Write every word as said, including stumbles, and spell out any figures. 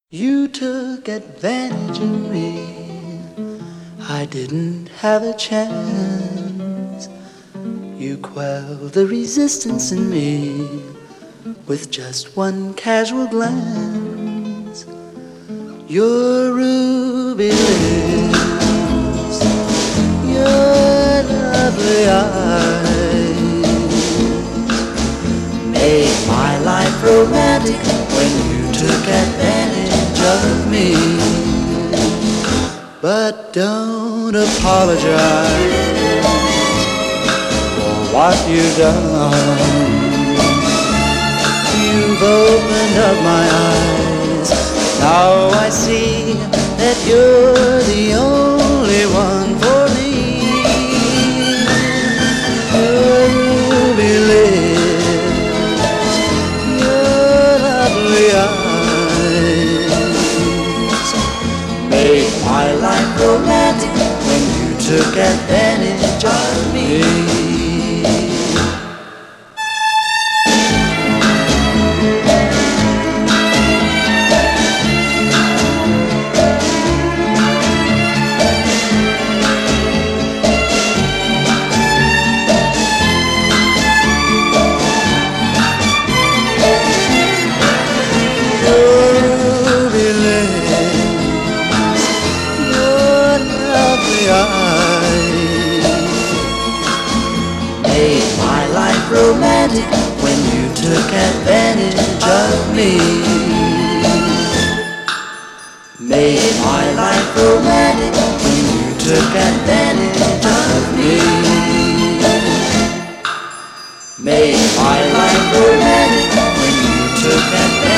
You took advantage of me. I didn't have a chance. You quelled the resistance in me with just one casual glance. Your ruby lips, your lovely eyes made my life romantic when you took advantage of me. But don't apologize for what you've done. You've opened up my eyes. Now I see that you're the only one for me. Your ruby lips, your lovely eyes made my life romantic when you took advantage of me. Made my life romantic when you took advantage of me. Made my life romantic when you took advantage of me. Made my life romantic when you took advantage.